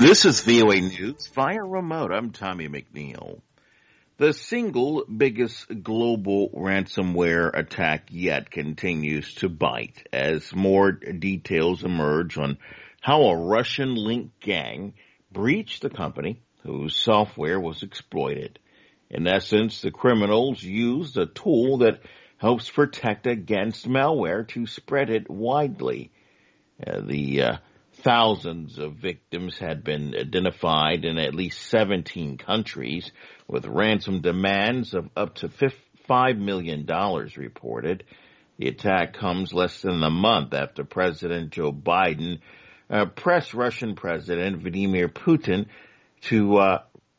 This is VOA News via remote. I'm Tommy McNeil. The single biggest global ransomware attack yet continues to bite as more details emerge on how a Russian-linked gang breached the company whose software was exploited. In essence, the criminals used a tool that helps protect against malware to spread it widely. The thousands of victims had been identified in at least 17 countries, with ransom demands of up to $5 million reported. The attack comes less than a month after President Joe Biden pressed Russian President Vladimir Putin to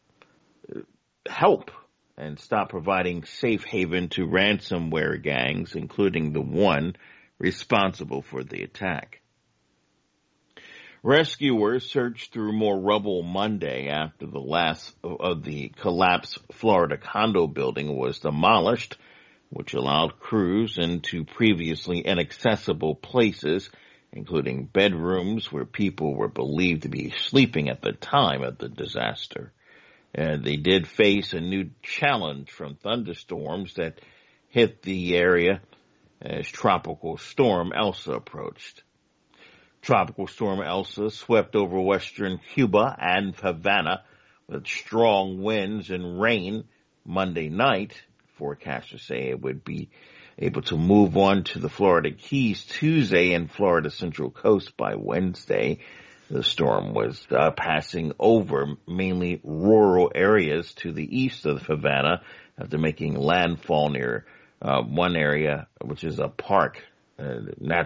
help and stop providing safe haven to ransomware gangs, including the one responsible for the attack. Rescuers searched through more rubble Monday after the last of the collapsed Florida condo building was demolished, which allowed crews into previously inaccessible places, including bedrooms where people were believed to be sleeping at the time of the disaster. They did face a new challenge from thunderstorms that hit the area as Tropical Storm Elsa approached. Tropical Storm Elsa swept over western Cuba and Havana with strong winds and rain Monday night. Forecasters say it would be able to move on to the Florida Keys Tuesday and Florida Central Coast by Wednesday. The storm was passing over mainly rural areas to the east of Havana after making landfall near one area, which is a park,